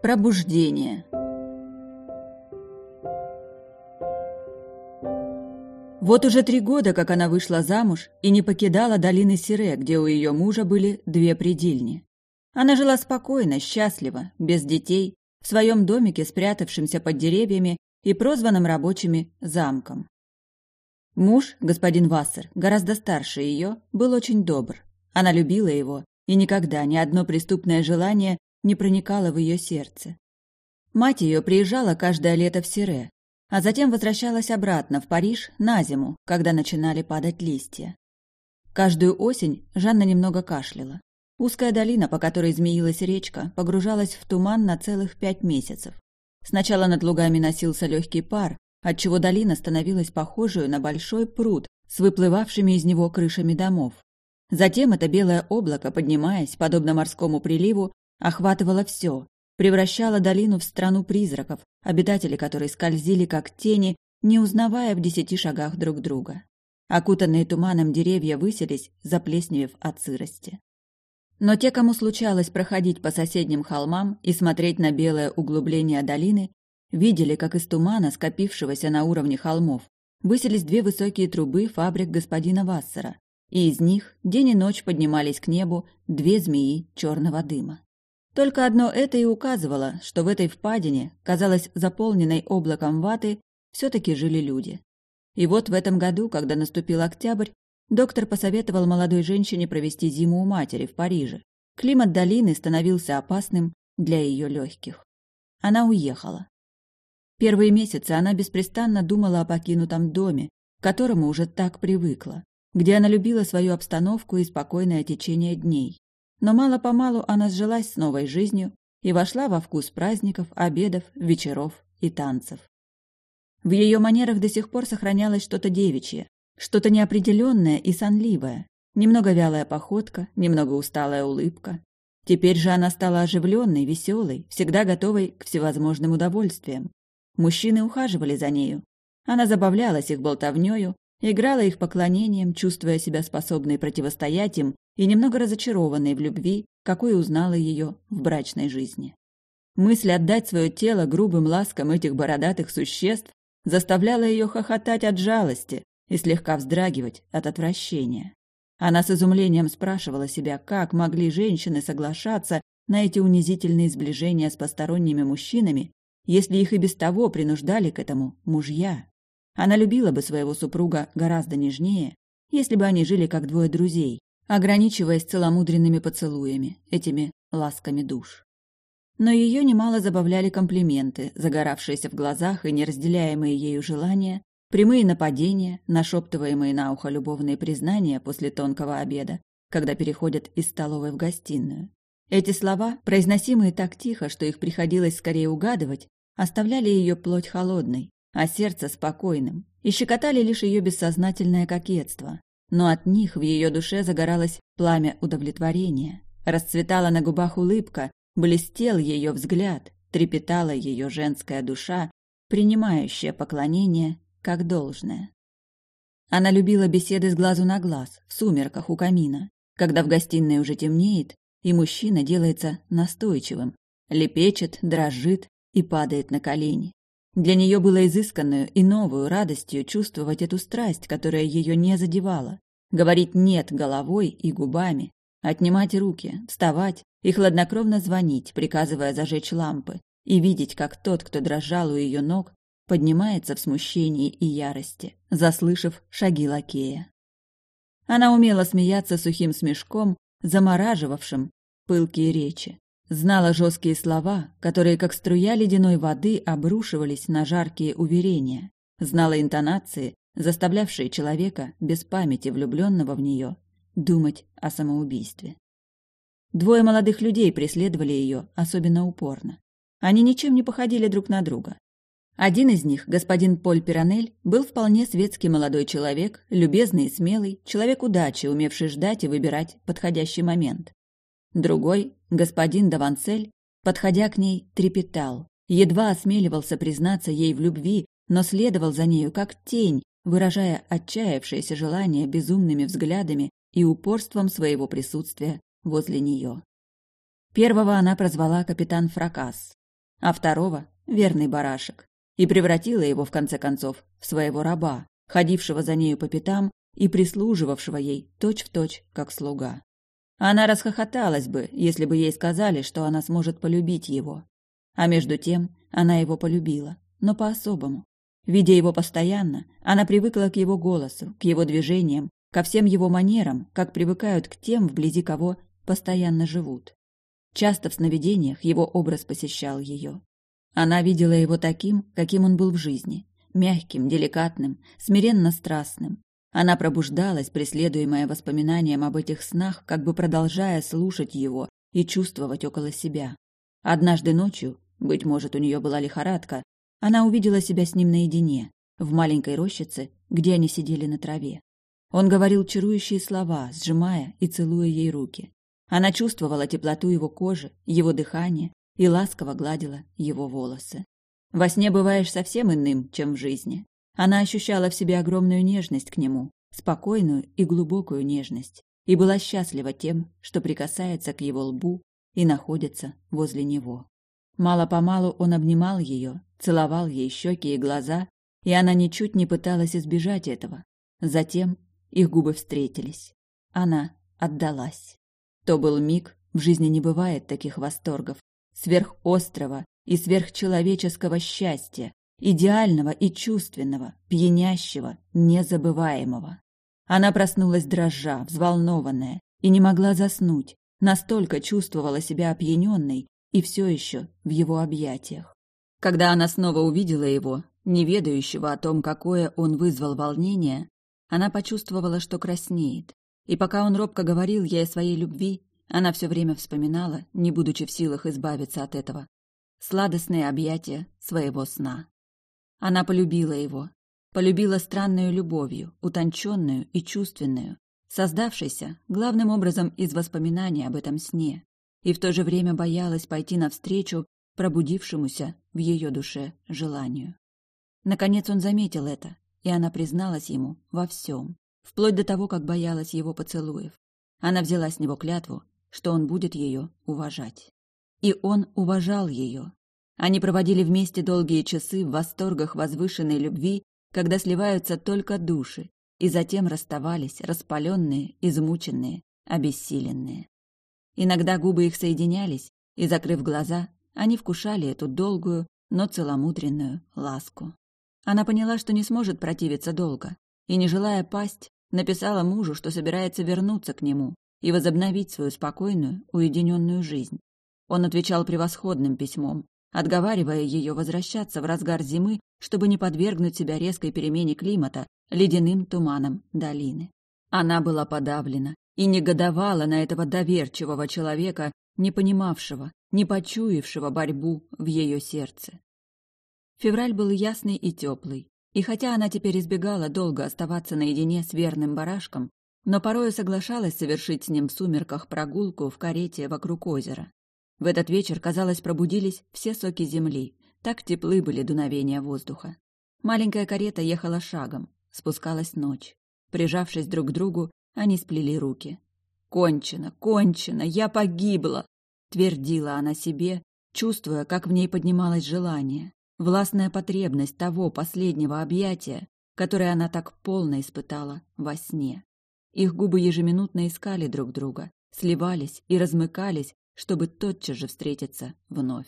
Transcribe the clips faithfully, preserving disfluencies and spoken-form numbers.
Пробуждение. Вот уже три года, как она вышла замуж и не покидала долины Сире, где у ее мужа были две предельни. Она жила спокойно, счастливо, без детей, в своем домике, спрятавшемся под деревьями и прозванном рабочими замком. Муж, господин Вассер, гораздо старше ее, был очень добр. Она любила его, и никогда ни одно преступное желание не проникало в ее сердце. Мать ее приезжала каждое лето в Сире, а затем возвращалась обратно в Париж на зиму, когда начинали падать листья. Каждую осень Жанна немного кашляла. Узкая долина, по которой змеилась речка, погружалась в туман на целых пять месяцев. Сначала над лугами носился легкий пар, отчего долина становилась похожей на большой пруд с выплывавшими из него крышами домов. Затем это белое облако, поднимаясь, подобно морскому приливу, охватывало все, превращало долину в страну призраков, обитатели которой скользили как тени, не узнавая в десяти шагах друг друга. Окутанные туманом деревья высились, заплесневев от сырости. Но те, кому случалось проходить по соседним холмам и смотреть на белое углубление долины, видели, как из тумана, скопившегося на уровне холмов, высились две высокие трубы фабрик господина Вассера, и из них день и ночь поднимались к небу две змеи черного дыма. Только одно это и указывало, что в этой впадине, казалось заполненной облаком ваты, все-таки жили люди. И вот в этом году, когда наступил октябрь, доктор посоветовал молодой женщине провести зиму у матери в Париже. Климат долины становился опасным для ее легких. Она уехала. Первые месяцы она беспрестанно думала о покинутом доме, к которому уже так привыкла, где она любила свою обстановку и спокойное течение дней. Но мало-помалу она сжилась с новой жизнью и вошла во вкус праздников, обедов, вечеров и танцев. В ее манерах до сих пор сохранялось что-то девичье, что-то неопределенное и сонливое, немного вялая походка, немного усталая улыбка. Теперь же она стала оживленной, веселой, всегда готовой к всевозможным удовольствиям. Мужчины ухаживали за нею. Она забавлялась их болтовнёю, играла их поклонением, чувствуя себя способной противостоять им и немного разочарованной в любви, какой узнала ее в брачной жизни. Мысль отдать свое тело грубым ласкам этих бородатых существ заставляла ее хохотать от жалости и слегка вздрагивать от отвращения. Она с изумлением спрашивала себя, как могли женщины соглашаться на эти унизительные сближения с посторонними мужчинами, если их и без того принуждали к этому мужья. Она любила бы своего супруга гораздо нежнее, если бы они жили как двое друзей, ограничиваясь целомудренными поцелуями, этими ласками душ. Но ее немало забавляли комплименты, загоравшиеся в глазах и неразделяемые ею желания, прямые нападения, нашептываемые на ухо любовные признания после тонкого обеда, когда переходят из столовой в гостиную. Эти слова, произносимые так тихо, что их приходилось скорее угадывать, оставляли ее плоть холодной, а сердце спокойным, и щекотали лишь ее бессознательное кокетство. Но от них в ее душе загоралось пламя удовлетворения, расцветала на губах улыбка, блестел ее взгляд, трепетала ее женская душа, принимающая поклонение как должное. Она любила беседы с глазу на глаз, в сумерках у камина, когда в гостиной уже темнеет, и мужчина делается настойчивым, лепечет, дрожит и падает на колени. Для нее было изысканную и новую радостью чувствовать эту страсть, которая ее не задевала, говорить «нет» головой и губами, отнимать руки, вставать и хладнокровно звонить, приказывая зажечь лампы, и видеть, как тот, кто дрожал у ее ног, поднимается в смущении и ярости, заслышав шаги лакея. Она умела смеяться сухим смешком, замораживавшим пылкие речи. Знала жесткие слова, которые, как струя ледяной воды, обрушивались на жаркие уверения. Знала интонации, заставлявшие человека, без памяти влюбленного в нее, думать о самоубийстве. Двое молодых людей преследовали ее особенно упорно. Они ничем не походили друг на друга. Один из них, господин Поль Пиранель, был вполне светский молодой человек, любезный и смелый, человек удачи, умевший ждать и выбирать подходящий момент. Другой, господин Давансель, подходя к ней, трепетал, едва осмеливался признаться ей в любви, но следовал за нею как тень, выражая отчаявшееся желание безумными взглядами и упорством своего присутствия возле нее. Первого она прозвала капитан Фракас. а второго – верный барашек, и превратила его, в конце концов, в своего раба, ходившего за нею по пятам и прислуживавшего ей точь-в-точь, как слуга. Она расхохоталась бы, если бы ей сказали, что она сможет полюбить его. А между тем она его полюбила, но по-особому. Видя его постоянно, она привыкла к его голосу, к его движениям, ко всем его манерам, как привыкают к тем, вблизи кого постоянно живут. Часто в сновидениях его образ посещал ее. Она видела его таким, каким он был в жизни, мягким, деликатным, смиренно страстным. Она пробуждалась, преследуемая воспоминанием об этих снах, как бы продолжая слушать его и чувствовать около себя. Однажды ночью, быть может, у нее была лихорадка, она увидела себя с ним наедине, в маленькой рощице, где они сидели на траве. Он говорил чарующие слова, сжимая и целуя ей руки. Она чувствовала теплоту его кожи, его дыхание и ласково гладила его волосы. Во сне бываешь совсем иным, чем в жизни. Она ощущала в себе огромную нежность к нему, спокойную и глубокую нежность, и была счастлива тем, что прикасается к его лбу и находится возле него. Мало-помалу он обнимал ее, целовал ей щеки и глаза, и она ничуть не пыталась избежать этого. Затем их губы встретились. Она отдалась. То был миг, в жизни не бывает таких восторгов, сверхострого и сверхчеловеческого счастья, идеального и чувственного, пьянящего, незабываемого. Она проснулась дрожа, взволнованная, и не могла заснуть, настолько чувствовала себя опьяненной и все еще в его объятиях. Когда она снова увидела его, не ведающего о том, какое он вызвал волнение, она почувствовала, что краснеет, и пока он робко говорил ей о своей любви, она все время вспоминала, не будучи в силах избавиться от этого, сладостные объятия своего сна. Она полюбила его, полюбила странную любовью, утонченную и чувственную, создавшейся главным образом из воспоминаний об этом сне, и в то же время боялась пойти навстречу пробудившемуся в ее душе желанию. Наконец он заметил это, и она призналась ему во всем, вплоть до того, как боялась его поцелуев. Она взяла с него клятву, что он будет ее уважать. И он уважал ее. Они проводили вместе долгие часы в восторгах возвышенной любви, когда сливаются только души, и затем расставались, распаленные, измученные, обессиленные. Иногда губы их соединялись, и, закрыв глаза, они вкушали эту долгую, но целомудренную ласку. Она поняла, что не сможет противиться долго, и, не желая пасть, написала мужу, что собирается вернуться к нему и возобновить свою спокойную, уединенную жизнь. Он отвечал превосходным письмом, отговаривая ее возвращаться в разгар зимы, чтобы не подвергнуть себя резкой перемене климата, ледяным туманам долины. Она была подавлена и негодовала на этого доверчивого человека, не понимавшего, не почуявшего борьбу в ее сердце. Февраль был ясный и теплый, и хотя она теперь избегала долго оставаться наедине с верным барашком, но порою соглашалась совершить с ним в сумерках прогулку в карете вокруг озера. В этот вечер, казалось, пробудились все соки земли, так теплы были дуновения воздуха. Маленькая карета ехала шагом, спускалась ночь. Прижавшись друг к другу, они сплели руки. «Кончено, кончено, я погибла!» — твердила она себе, чувствуя, как в ней поднималось желание, властная потребность того последнего объятия, которое она так полно испытала во сне. Их губы ежеминутно искали друг друга, сливались и размыкались, чтобы тотчас же встретиться вновь.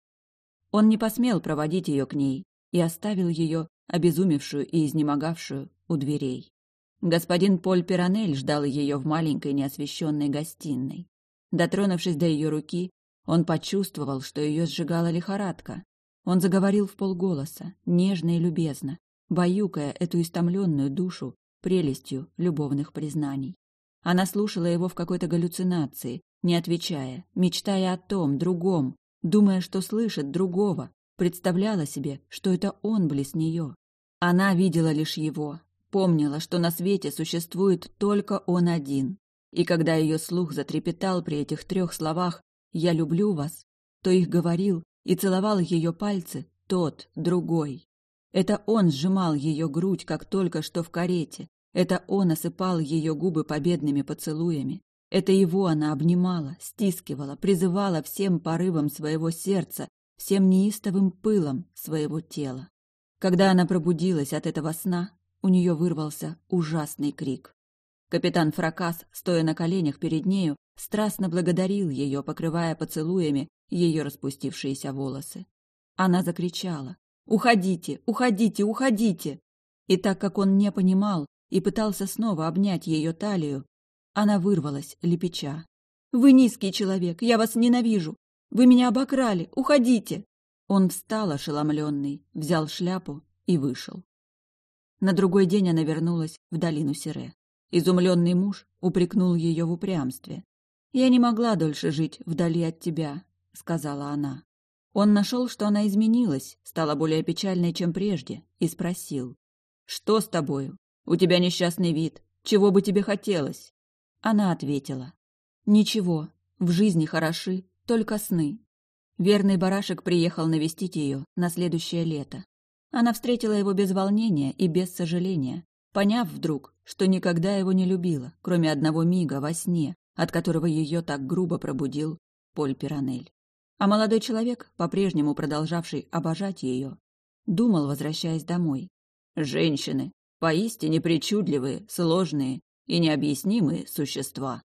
Он не посмел проводить ее к ней и оставил ее, обезумевшую и изнемогавшую, у дверей. Господин Поль Пиранель ждал ее в маленькой неосвещенной гостиной. Дотронувшись до ее руки, он почувствовал, что ее сжигала лихорадка. Он заговорил вполголоса, нежно и любезно, баюкая эту истомленную душу прелестью любовных признаний. Она слушала его в какой-то галлюцинации, не отвечая, мечтая о том, другом, думая, что слышит другого, представляла себе, что это он близ нее. Она видела лишь его, помнила, что на свете существует только он один. И когда ее слух затрепетал при этих трех словах «я люблю вас», то их говорил и целовал ее пальцы тот, другой. Это он сжимал ее грудь, как только что в карете. Это он осыпал ее губы победными поцелуями. Это его она обнимала, стискивала, призывала всем порывом своего сердца, всем неистовым пылом своего тела. Когда она пробудилась от этого сна, у нее вырвался ужасный крик. Капитан Фракас, стоя на коленях перед нею, страстно благодарил ее, покрывая поцелуями ее распустившиеся волосы. Она закричала: «Уходите! Уходите! Уходите!» И так как он не понимал и пытался снова обнять ее талию, она вырвалась, лепеча: «Вы низкий человек! Я вас ненавижу! Вы меня обокрали! Уходите!» Он встал ошеломленный, взял шляпу и вышел. На другой день она вернулась в долину Сире. Изумленный муж упрекнул ее в упрямстве. «Я не могла дольше жить вдали от тебя», — сказала она. Он нашел, что она изменилась, стала более печальной, чем прежде, и спросил: «Что с тобою? У тебя несчастный вид. Чего бы тебе хотелось?» Она ответила: «Ничего, в жизни хороши только сны». Верный барашек приехал навестить ее на следующее лето. Она встретила его без волнения и без сожаления, поняв вдруг, что никогда его не любила, кроме одного мига во сне, от которого ее так грубо пробудил Поль Пиранель. А молодой человек, по-прежнему продолжавший обожать ее, думал, возвращаясь домой: «Женщины, поистине причудливые, сложные и необъяснимые существа».